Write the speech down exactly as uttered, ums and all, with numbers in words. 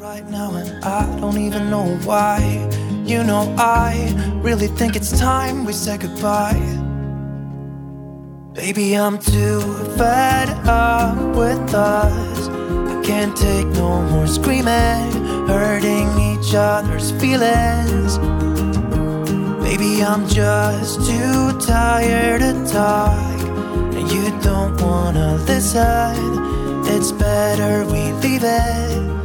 Right now and I don't even know why. You know I really think it's time we say goodbye. Baby, I'm too fed up with us. I can't take no more screaming, hurting each other's feelings. Baby, I'm just too tired to talk, and you don't wanna listen. It's better we leave it.